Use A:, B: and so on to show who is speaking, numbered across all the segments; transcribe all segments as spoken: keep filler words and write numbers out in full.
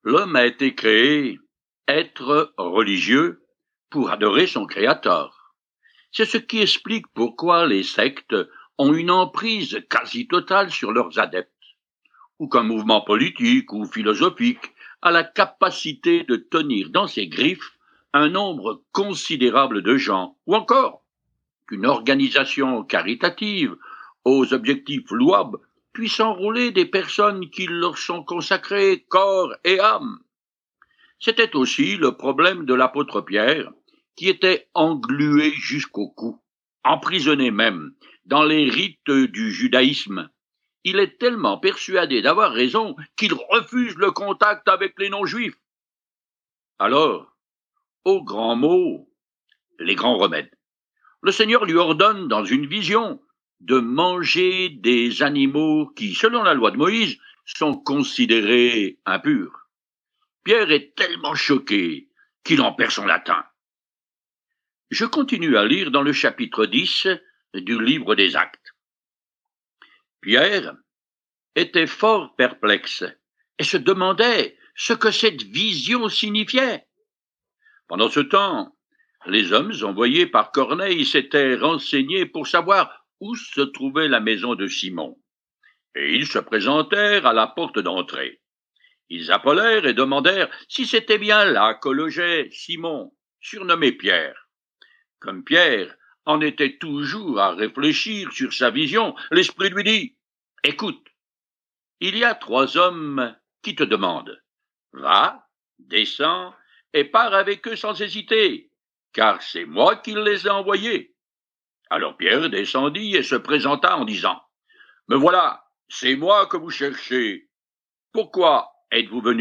A: L'homme a été créé être religieux pour adorer son Créateur. C'est ce qui explique pourquoi les sectes ont une emprise quasi totale sur leurs adeptes, ou qu'un mouvement politique ou philosophique a la capacité de tenir dans ses griffes un nombre considérable de gens, ou encore qu'une organisation caritative aux objectifs louables puisse enrôler des personnes qui leur sont consacrées corps et âme. C'était aussi le problème de l'apôtre Pierre, qui était englué jusqu'au cou, emprisonné même dans les rites du judaïsme. Il est tellement persuadé d'avoir raison qu'il refuse le contact avec les non-juifs. Alors, aux grands mots, les grands remèdes. Le Seigneur lui ordonne dans une vision de manger des animaux qui, selon la loi de Moïse, sont considérés impurs. Pierre est tellement choqué qu'il en perd son latin. Je continue à lire dans le chapitre dix du livre des Actes. Pierre était fort perplexe et se demandait ce que cette vision signifiait. Pendant ce temps, les hommes envoyés par Corneille s'étaient renseignés pour savoir où se trouvait la maison de Simon, et ils se présentèrent à la porte d'entrée. Ils appelèrent et demandèrent si c'était bien là que logeait Simon, surnommé Pierre. Comme Pierre en était toujours à réfléchir sur sa vision, l'Esprit lui dit « Écoute, il y a trois hommes qui te demandent. Va, descends et pars avec eux sans hésiter, car c'est moi qui les ai envoyés. » Alors Pierre descendit et se présenta en disant « Me voilà, c'est moi que vous cherchez. Pourquoi êtes-vous venus ?»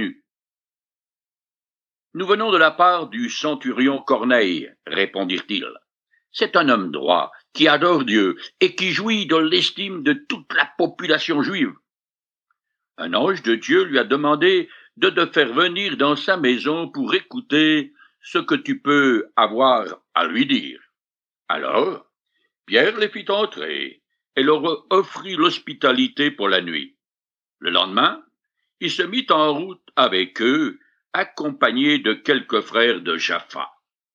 A: « Nous venons de la part du centurion Corneille, répondirent-ils. C'est un homme droit, qui adore Dieu et qui jouit de l'estime de toute la population juive. Un ange de Dieu lui a demandé de te faire venir dans sa maison pour écouter ce que tu peux avoir à lui dire. » Alors, Pierre les fit entrer et leur offrit l'hospitalité pour la nuit. Le lendemain, il se mit en route avec eux, accompagné de quelques frères de Jaffa.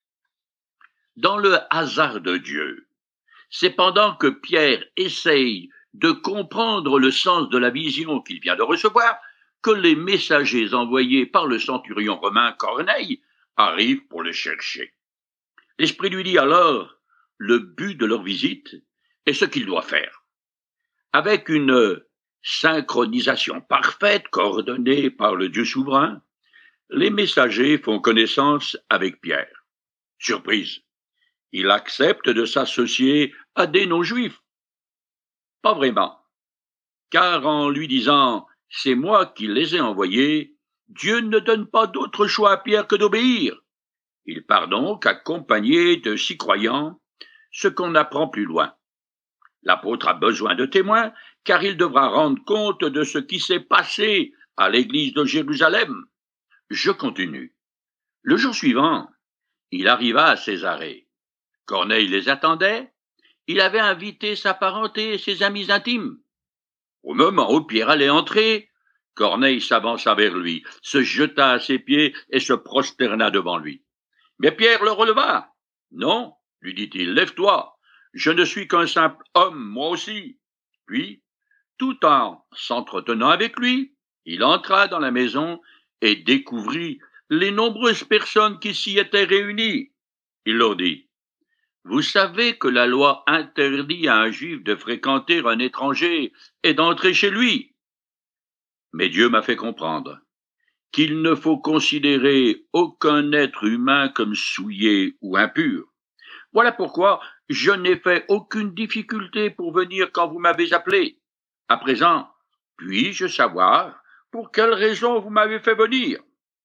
A: Dans le hasard de Dieu, c'est pendant que Pierre essaye de comprendre le sens de la vision qu'il vient de recevoir que les messagers envoyés par le centurion romain Corneille arrivent pour le chercher. L'Esprit lui dit alors le but de leur visite et ce qu'il doit faire. Avec une synchronisation parfaite coordonnée par le Dieu souverain, les messagers font connaissance avec Pierre. Surprise, il accepte de s'associer à des non-juifs. Pas vraiment, car en lui disant « c'est moi qui les ai envoyés », Dieu ne donne pas d'autre choix à Pierre que d'obéir. Il part donc accompagné de six croyants, ce qu'on apprend plus loin. L'apôtre a besoin de témoins, car il devra rendre compte de ce qui s'est passé à l'église de Jérusalem. Je continue. Le jour suivant, il arriva à Césarée. Corneille les attendait. Il avait invité sa parenté et ses amis intimes. Au moment où Pierre allait entrer, Corneille s'avança vers lui, se jeta à ses pieds et se prosterna devant lui. Mais Pierre le releva. « Non, lui dit-il, lève-toi, je ne suis qu'un simple homme, moi aussi. » Puis, tout en s'entretenant avec lui, il entra dans la maison et découvrit les nombreuses personnes qui s'y étaient réunies. Il leur dit « Vous savez que la loi interdit à un juif de fréquenter un étranger et d'entrer chez lui. Mais Dieu m'a fait comprendre qu'il ne faut considérer aucun être humain comme souillé ou impur. Voilà pourquoi je n'ai fait aucune difficulté pour venir quand vous m'avez appelé. À présent, puis-je savoir pour quelle raison vous m'avez fait venir ?»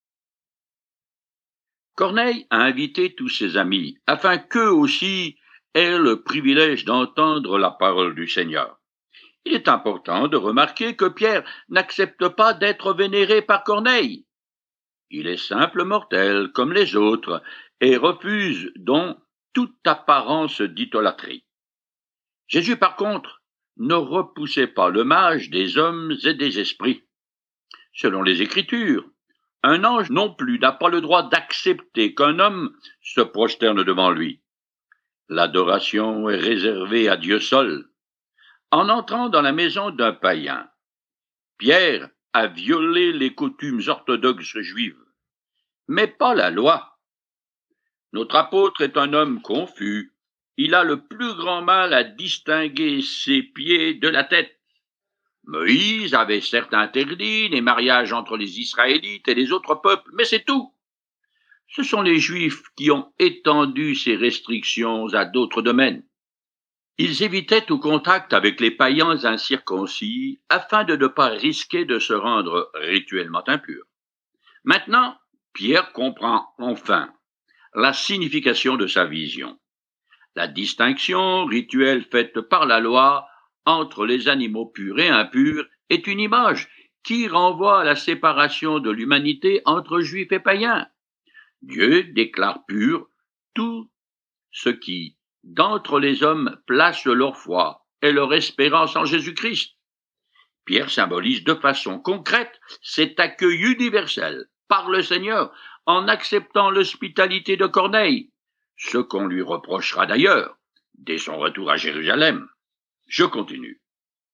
A: Corneille a invité tous ses amis, afin qu'eux aussi aient le privilège d'entendre la parole du Seigneur. Il est important de remarquer que Pierre n'accepte pas d'être vénéré par Corneille. Il est simple mortel comme les autres et refuse donc toute apparence d'idolâtrie. Jésus, par contre, ne repoussait pas le mage des hommes et des esprits. Selon les Écritures, Un ange non plus n'a pas le droit d'accepter qu'un homme se prosterne devant lui. L'adoration est réservée à Dieu seul. En entrant dans la maison d'un païen, Pierre a violé les coutumes orthodoxes juives, mais pas la loi. Notre apôtre est un homme confus. Il a le plus grand mal à distinguer ses pieds de la tête. Moïse avait certes interdit les mariages entre les Israélites et les autres peuples, mais c'est tout. Ce sont les Juifs qui ont étendu ces restrictions à d'autres domaines. Ils évitaient tout contact avec les païens incirconcis afin de ne pas risquer de se rendre rituellement impurs. Maintenant, Pierre comprend enfin la signification de sa vision. La distinction rituelle faite par la loi entre les animaux purs et impurs est une image qui renvoie à la séparation de l'humanité entre juifs et païens. Dieu déclare pur tout ce qui, d'entre les hommes, place leur foi et leur espérance en Jésus-Christ. Pierre symbolise de façon concrète cet accueil universel par le Seigneur en acceptant l'hospitalité de Corneille, ce qu'on lui reprochera d'ailleurs dès son retour à Jérusalem. Je continue.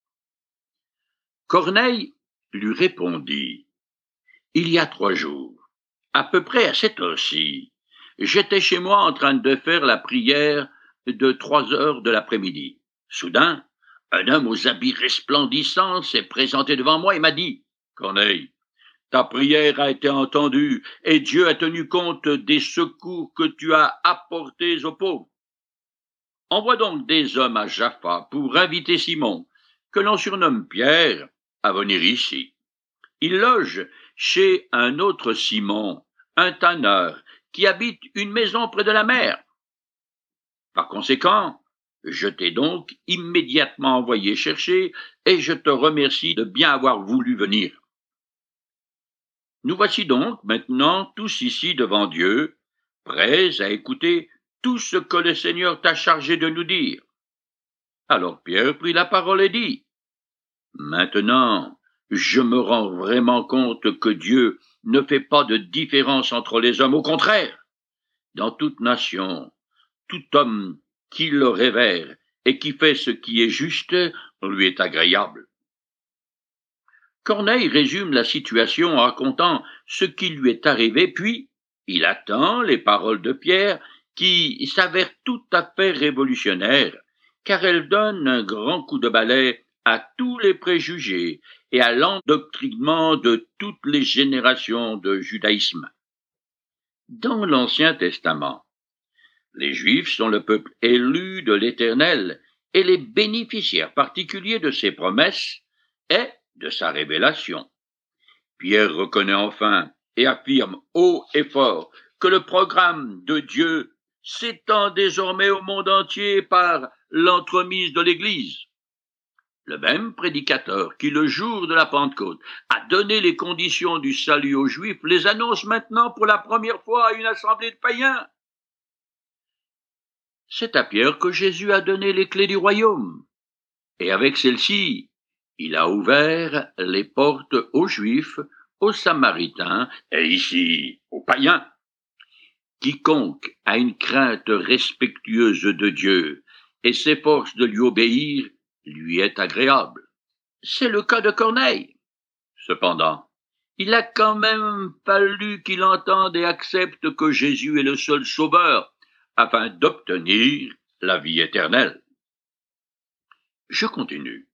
A: Corneille lui répondit, « Il y a trois jours, à peu près à cette heure-ci, j'étais chez moi en train de faire la prière de trois heures de l'après-midi. Soudain, un homme aux habits resplendissants s'est présenté devant moi et m'a dit, « Corneille, ta prière a été entendue et Dieu a tenu compte des secours que tu as apportés aux pauvres. Envoie donc des hommes à Jaffa pour inviter Simon, que l'on surnomme Pierre, à venir ici. Il loge chez un autre Simon, un tanneur, qui habite une maison près de la mer. Par conséquent, je t'ai donc immédiatement envoyé chercher et je te remercie de bien avoir voulu venir. Nous voici donc maintenant tous ici devant Dieu, prêts à écouter tout ce que le Seigneur t'a chargé de nous dire. » Alors Pierre prit la parole et dit, « Maintenant, je me rends vraiment compte que Dieu ne fait pas de différence entre les hommes. Au contraire, dans toute nation, tout homme qui le révère et qui fait ce qui est juste lui est agréable. » Corneille résume la situation en racontant ce qui lui est arrivé, puis il attend les paroles de Pierre qui s'avèrent tout à fait révolutionnaires, car elles donnent un grand coup de balai à tous les préjugés et à l'endoctrinement de toutes les générations de judaïsme. Dans l'Ancien Testament, les Juifs sont le peuple élu de l'Éternel et les bénéficiaires particuliers de ses promesses et de sa révélation. Pierre reconnaît enfin et affirme haut et fort que le programme de Dieu s'étend désormais au monde entier par l'entremise de l'Église. Le même prédicateur qui, le jour de la Pentecôte, a donné les conditions du salut aux Juifs, les annonce maintenant pour la première fois à une assemblée de païens. C'est à Pierre que Jésus a donné les clés du royaume, et avec celles-ci, il a ouvert les portes aux Juifs, aux Samaritains et ici aux païens. Quiconque a une crainte respectueuse de Dieu et s'efforce de lui obéir, lui est agréable. C'est le cas de Corneille. Cependant, il a quand même fallu qu'il entende et accepte que Jésus est le seul sauveur, afin d'obtenir la vie éternelle. Je continue.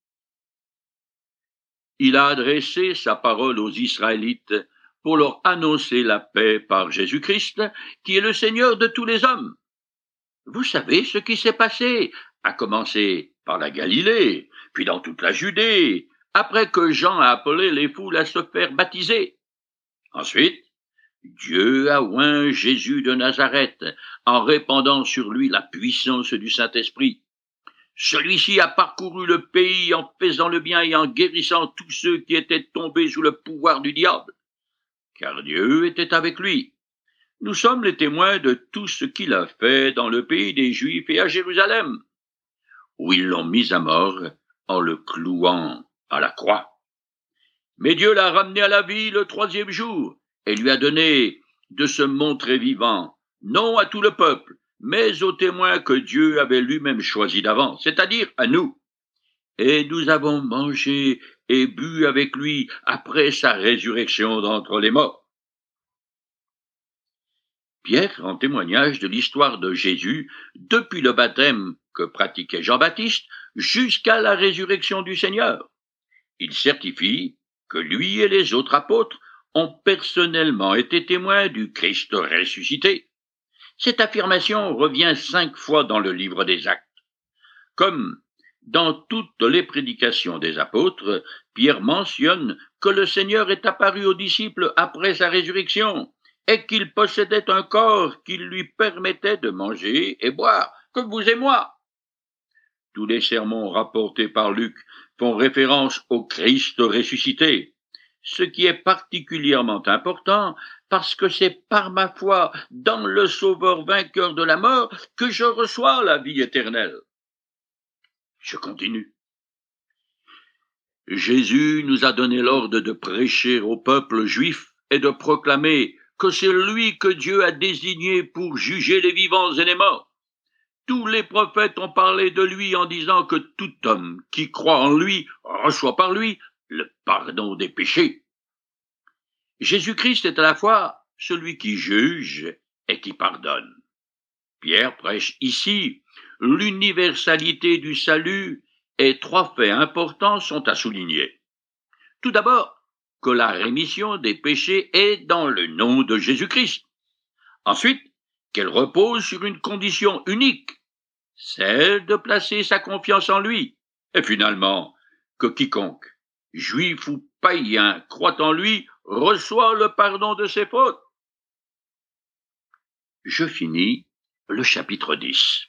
A: Il a adressé sa parole aux Israélites pour leur annoncer la paix par Jésus-Christ, qui est le Seigneur de tous les hommes. Vous savez ce qui s'est passé, à commencer par la Galilée, puis dans toute la Judée, après que Jean a appelé les foules à se faire baptiser. Ensuite, Dieu a oint Jésus de Nazareth en répandant sur lui la puissance du Saint-Esprit. Celui-ci a parcouru le pays en faisant le bien et en guérissant tous ceux qui étaient tombés sous le pouvoir du diable, car Dieu était avec lui. Nous sommes les témoins de tout ce qu'il a fait dans le pays des Juifs et à Jérusalem, où ils l'ont mis à mort en le clouant à la croix. Mais Dieu l'a ramené à la vie le troisième jour, et lui a donné de se montrer vivant, non à tout le peuple, mais aux témoins que Dieu avait lui-même choisis d'avance, c'est-à-dire à nous. Et nous avons mangé et bu avec lui après sa résurrection d'entre les morts. Pierre rend témoignage de l'histoire de Jésus depuis le baptême que pratiquait Jean-Baptiste jusqu'à la résurrection du Seigneur. Il certifie que lui et les autres apôtres ont personnellement été témoins du Christ ressuscité. Cette affirmation revient cinq fois dans le livre des Actes. Comme dans toutes les prédications des apôtres, Pierre mentionne que le Seigneur est apparu aux disciples après sa résurrection et qu'il possédait un corps qui lui permettait de manger et boire, comme vous et moi. Tous les sermons rapportés par Luc font référence au Christ ressuscité, ce qui est particulièrement important parce que c'est par ma foi dans le Sauveur vainqueur de la mort que je reçois la vie éternelle. Je continue. Jésus nous a donné l'ordre de prêcher au peuple juif et de proclamer que c'est lui que Dieu a désigné pour juger les vivants et les morts. Tous les prophètes ont parlé de lui en disant que tout homme qui croit en lui reçoit par lui le pardon des péchés. Jésus-Christ est à la fois celui qui juge et qui pardonne. Pierre prêche ici l'universalité du salut et trois faits importants sont à souligner. Tout d'abord, que la rémission des péchés est dans le nom de Jésus-Christ. Ensuite, qu'elle repose sur une condition unique, celle de placer sa confiance en lui. Et finalement, que quiconque, juif ou païen, croit en lui, reçoit le pardon de ses fautes. Je finis le chapitre dix.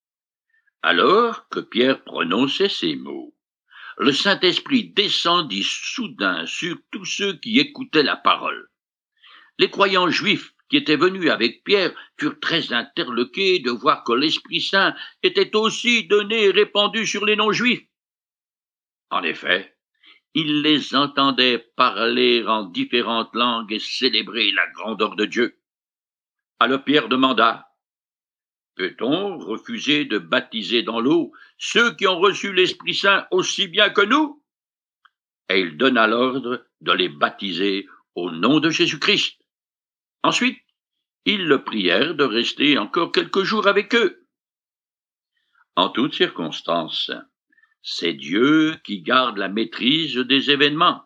A: Alors que Pierre prononçait ces mots, le Saint-Esprit descendit soudain sur tous ceux qui écoutaient la parole. Les croyants juifs qui étaient venus avec Pierre furent très interloqués de voir que l'Esprit Saint était aussi donné et répandu sur les non-juifs. En effet, ils les entendaient parler en différentes langues et célébrer la grandeur de Dieu. Alors Pierre demanda, « Peut-on refuser de baptiser dans l'eau ceux qui ont reçu l'Esprit Saint aussi bien que nous ?» Et il donna l'ordre de les baptiser au nom de Jésus-Christ. Ensuite, ils le prièrent de rester encore quelques jours avec eux. En toutes circonstances, c'est Dieu qui garde la maîtrise des événements.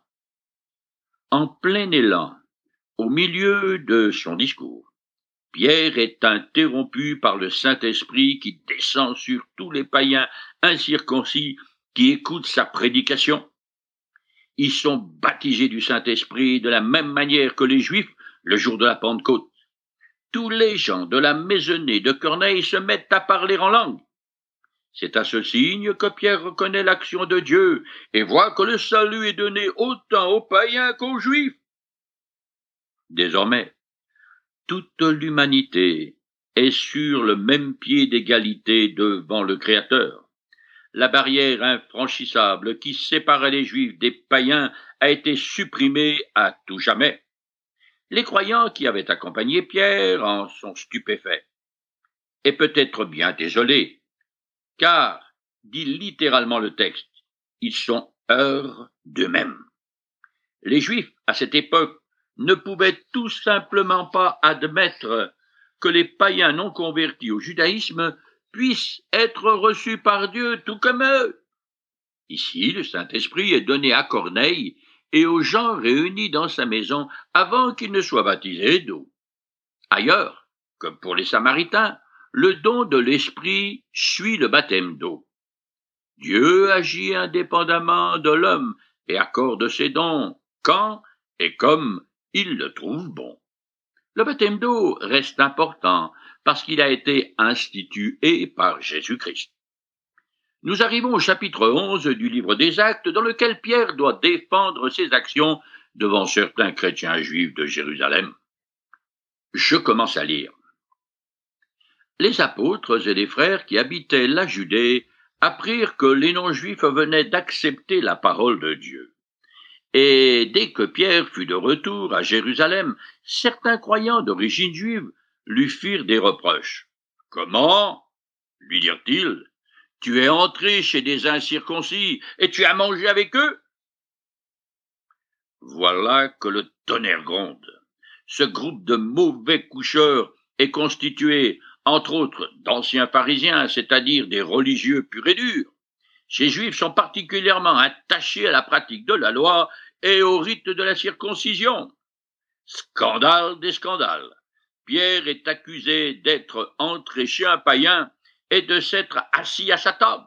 A: En plein élan, au milieu de son discours, Pierre est interrompu par le Saint-Esprit qui descend sur tous les païens incirconcis qui écoutent sa prédication. Ils sont baptisés du Saint-Esprit de la même manière que les Juifs le jour de la Pentecôte. Tous les gens de la maisonnée de Corneille se mettent à parler en langue. C'est à ce signe que Pierre reconnaît l'action de Dieu et voit que le salut est donné autant aux païens qu'aux Juifs. Désormais, toute l'humanité est sur le même pied d'égalité devant le Créateur. La barrière infranchissable qui séparait les Juifs des païens a été supprimée à tout jamais. Les croyants qui avaient accompagné Pierre en sont stupéfaits, et peut-être bien désolés, car, dit littéralement le texte, ils sont heurs d'eux-mêmes. Les Juifs, à cette époque, ne pouvaient tout simplement pas admettre que les païens non convertis au judaïsme puissent être reçus par Dieu tout comme eux. Ici, le Saint-Esprit est donné à Corneille et aux gens réunis dans sa maison avant qu'ils ne soient baptisés d'eau. Ailleurs, comme pour les Samaritains, le don de l'Esprit suit le baptême d'eau. Dieu agit indépendamment de l'homme et accorde ses dons quand et comme il le trouve bon. Le baptême d'eau reste important parce qu'il a été institué par Jésus-Christ. Nous arrivons au chapitre onze du livre des Actes dans lequel Pierre doit défendre ses actions devant certains chrétiens juifs de Jérusalem. Je commence à lire. Les apôtres et les frères qui habitaient la Judée apprirent que les non-juifs venaient d'accepter la parole de Dieu. Et dès que Pierre fut de retour à Jérusalem, certains croyants d'origine juive lui firent des reproches. « Comment ?» lui dirent-ils. « Tu es entré chez des incirconcis et tu as mangé avec eux ?» Voilà que le tonnerre gronde. Ce groupe de mauvais coucheurs est constitué, entre autres, d'anciens pharisiens, c'est-à-dire des religieux purs et durs. Ces juifs sont particulièrement attachés à la pratique de la loi et au rite de la circoncision. Scandale des scandales. Pierre est accusé d'être entré chez un païen et de s'être assis à sa table.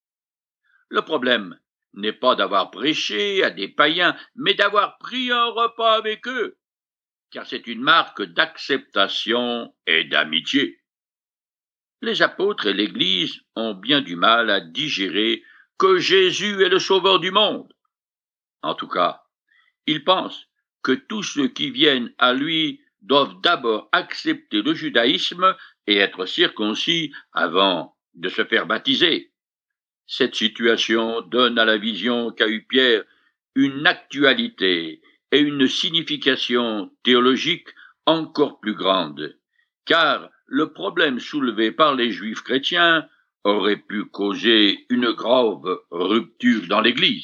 A: Le problème n'est pas d'avoir prêché à des païens, mais d'avoir pris un repas avec eux, car c'est une marque d'acceptation et d'amitié. Les apôtres et l'Église ont bien du mal à digérer que Jésus est le sauveur du monde. En tout cas, ils pensent que tous ceux qui viennent à lui doivent d'abord accepter le judaïsme et être circoncis avant de se faire baptiser. Cette situation donne à la vision qu'a eue Pierre une actualité et une signification théologique encore plus grande, car le problème soulevé par les Juifs chrétiens aurait pu causer une grave rupture dans l'Église.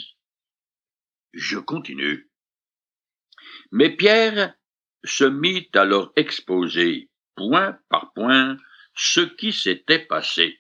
A: Je continue. Mais Pierre se mit à leur exposer, point par point, ce qui s'était passé.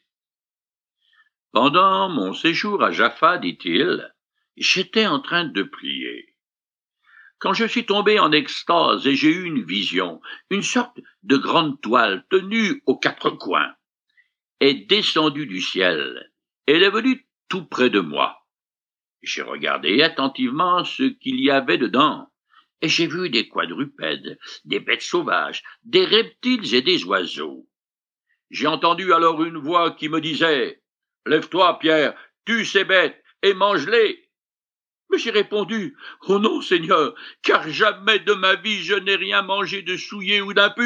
A: Pendant mon séjour à Jaffa, dit-il, j'étais en train de prier, quand je suis tombé en extase et j'ai eu une vision. Une sorte de grande toile tenue aux quatre coins est descendue du ciel. Elle est venue tout près de moi. J'ai regardé attentivement ce qu'il y avait dedans, et j'ai vu des quadrupèdes, des bêtes sauvages, des reptiles et des oiseaux. J'ai entendu alors une voix qui me disait « Lève-toi, Pierre, tue ces bêtes et mange-les !» Mais j'ai répondu « Oh non, Seigneur, car jamais de ma vie je n'ai rien mangé de souillé ou d'impur. »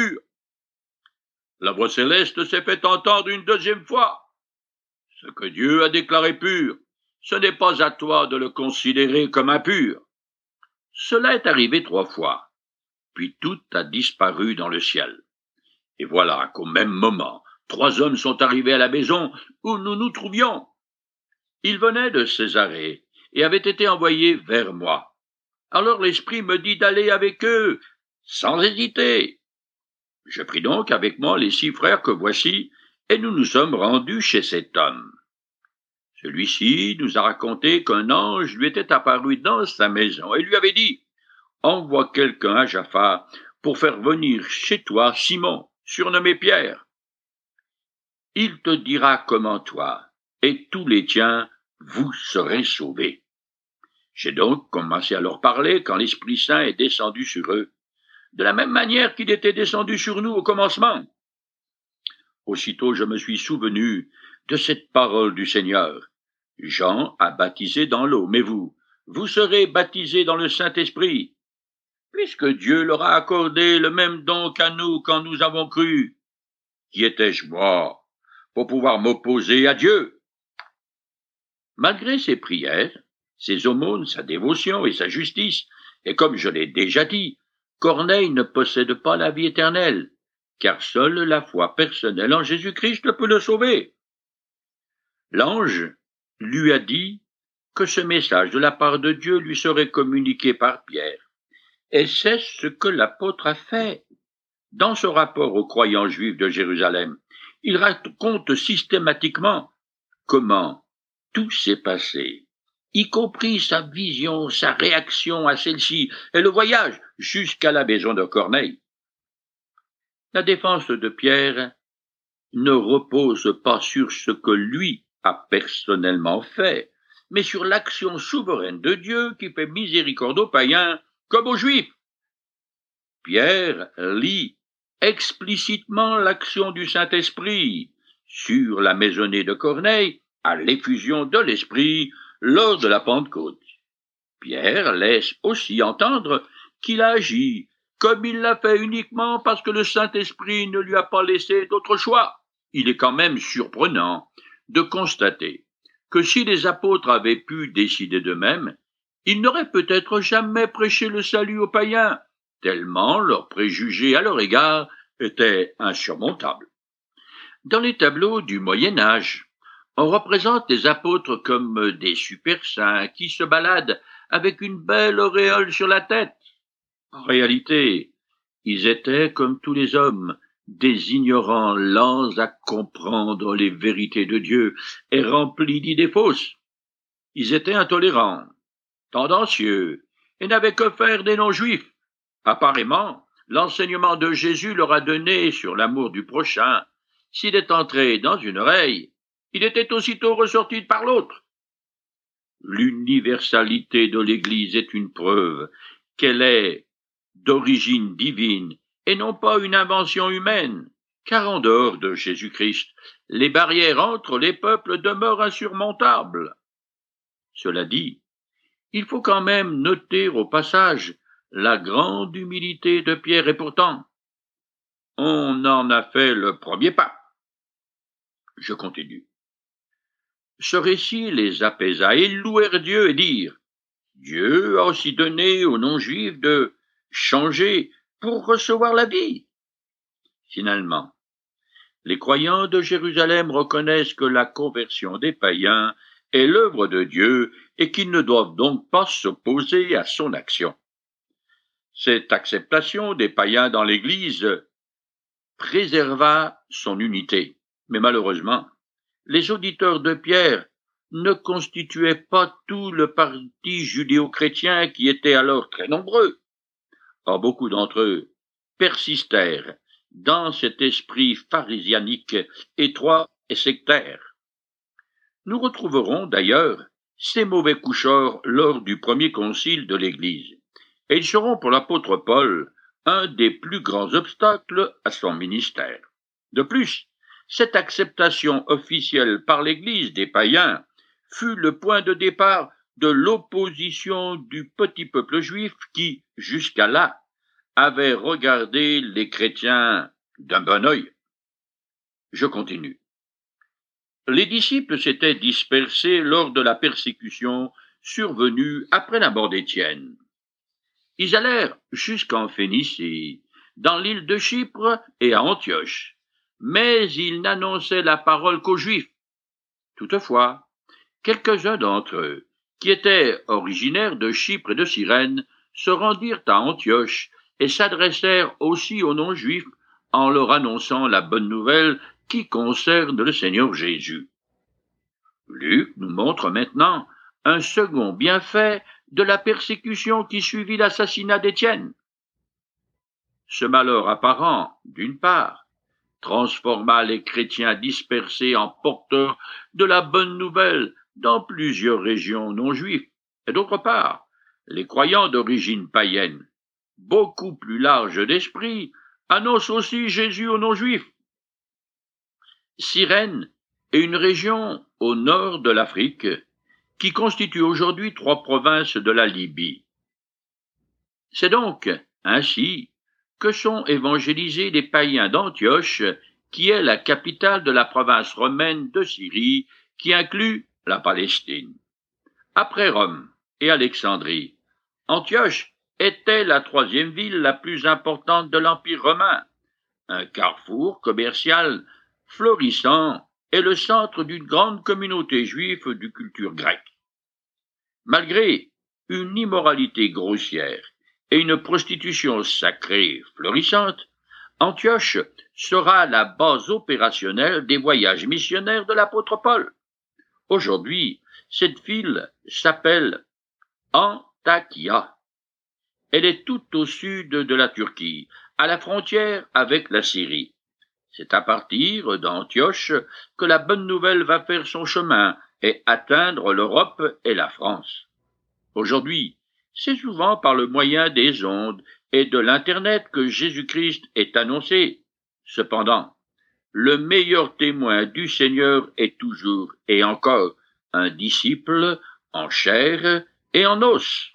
A: La voix céleste s'est fait entendre une deuxième fois. « Ce que Dieu a déclaré pur, ce n'est pas à toi de le considérer comme impur. » Cela est arrivé trois fois, puis tout a disparu dans le ciel. Et voilà qu'au même moment, trois hommes sont arrivés à la maison où nous nous trouvions. Ils venaient de Césarée et avaient été envoyés vers moi. Alors l'Esprit me dit d'aller avec eux, sans hésiter. Je pris donc avec moi les six frères que voici, et nous nous sommes rendus chez cet homme. Celui-ci nous a raconté qu'un ange lui était apparu dans sa maison et lui avait dit « Envoie quelqu'un à Jaffa pour faire venir chez toi Simon, surnommé Pierre. Il te dira comment toi et tous les tiens vous serez sauvés. » J'ai donc commencé à leur parler quand l'Esprit Saint est descendu sur eux, de la même manière qu'il était descendu sur nous au commencement. Aussitôt je me suis souvenu de cette parole du Seigneur. Jean a baptisé dans l'eau, mais vous, vous serez baptisés dans le Saint-Esprit, puisque Dieu leur a accordé le même don qu'à nous quand nous avons cru. Qui étais-je, moi, pour pouvoir m'opposer à Dieu? Malgré ses prières, ses aumônes, sa dévotion et sa justice, et comme je l'ai déjà dit, Corneille ne possède pas la vie éternelle, car seule la foi personnelle en Jésus-Christ peut le sauver. L'ange lui a dit que ce message de la part de Dieu lui serait communiqué par Pierre, et c'est ce que l'apôtre a fait. Dans ce rapport aux croyants juifs de Jérusalem, il raconte systématiquement comment tout s'est passé, y compris sa vision, sa réaction à celle-ci, et le voyage jusqu'à la maison de Corneille. La défense de Pierre ne repose pas sur ce que lui a personnellement fait, mais sur l'action souveraine de Dieu qui fait miséricorde aux païens comme aux Juifs. Pierre lit explicitement l'action du Saint-Esprit sur la maisonnée de Corneille à l'effusion de l'Esprit lors de la Pentecôte. Pierre laisse aussi entendre qu'il agit comme il l'a fait uniquement parce que le Saint-Esprit ne lui a pas laissé d'autre choix. Il est quand même surprenant de constater que si les apôtres avaient pu décider d'eux-mêmes, il n'aurait peut-être jamais prêché le salut aux païens, tellement leurs préjugés à leur égard étaient insurmontables. Dans les tableaux du Moyen Âge, on représente les apôtres comme des super saints qui se baladent avec une belle auréole sur la tête. En réalité, ils étaient, comme tous les hommes, des ignorants lents à comprendre les vérités de Dieu et remplis d'idées fausses. Ils étaient intolérants, tendancieux, et n'avaient que faire des non-juifs. Apparemment, l'enseignement de Jésus leur a donné sur l'amour du prochain. S'il est entré dans une oreille, il était aussitôt ressorti par l'autre. L'universalité de l'Église est une preuve qu'elle est d'origine divine et non pas une invention humaine, car en dehors de Jésus-Christ, les barrières entre les peuples demeurent insurmontables. Cela dit, il faut quand même noter au passage la grande humilité de Pierre, et pourtant, on en a fait le premier pas. Je continue. Ce récit les apaisa, et ils louèrent Dieu et dirent « Dieu a aussi donné aux non-juifs de changer pour recevoir la vie. » Finalement, les croyants de Jérusalem reconnaissent que la conversion des païens est l'œuvre de Dieu et qu'ils ne doivent donc pas s'opposer à son action. Cette acceptation des païens dans l'Église préserva son unité, mais malheureusement, les auditeurs de Pierre ne constituaient pas tout le parti judéo-chrétien qui était alors très nombreux. Or, beaucoup d'entre eux persistèrent dans cet esprit pharisianique étroit et sectaire. Nous retrouverons d'ailleurs ces mauvais coucheurs lors du premier concile de l'Église, et ils seront pour l'apôtre Paul un des plus grands obstacles à son ministère. De plus, cette acceptation officielle par l'Église des païens fut le point de départ de l'opposition du petit peuple juif qui, jusqu'à là, avait regardé les chrétiens d'un bon œil. Je continue. Les disciples s'étaient dispersés lors de la persécution survenue après la mort d'Étienne. Ils allèrent jusqu'en Phénicie, dans l'île de Chypre et à Antioche, mais ils n'annonçaient la parole qu'aux Juifs. Toutefois, quelques-uns d'entre eux, qui étaient originaires de Chypre et de Cyrène, se rendirent à Antioche et s'adressèrent aussi aux non-juifs en leur annonçant la bonne nouvelle qui concerne le Seigneur Jésus. Luc nous montre maintenant un second bienfait de la persécution qui suivit l'assassinat d'Étienne. Ce malheur apparent, d'une part, transforma les chrétiens dispersés en porteurs de la bonne nouvelle dans plusieurs régions non juives, et d'autre part, les croyants d'origine païenne, beaucoup plus larges d'esprit, annoncent aussi Jésus aux non-juifs. Cyrène est une région au nord de l'Afrique qui constitue aujourd'hui trois provinces de la Libye. C'est donc ainsi que sont évangélisés les païens d'Antioche, qui est la capitale de la province romaine de Syrie, qui inclut la Palestine. Après Rome et Alexandrie, Antioche était la troisième ville la plus importante de l'Empire romain, un carrefour commercial florissant et le centre d'une grande communauté juive de culture grecque. Malgré une immoralité grossière et une prostitution sacrée florissante, Antioche sera la base opérationnelle des voyages missionnaires de l'apôtre Paul. Aujourd'hui, cette ville s'appelle Antakya. Elle est tout au sud de la Turquie, à la frontière avec la Syrie. C'est à partir d'Antioche que la bonne nouvelle va faire son chemin et atteindre l'Europe et la France. Aujourd'hui, c'est souvent par le moyen des ondes et de l'Internet que Jésus-Christ est annoncé. Cependant, le meilleur témoin du Seigneur est toujours et encore un disciple en chair et en os.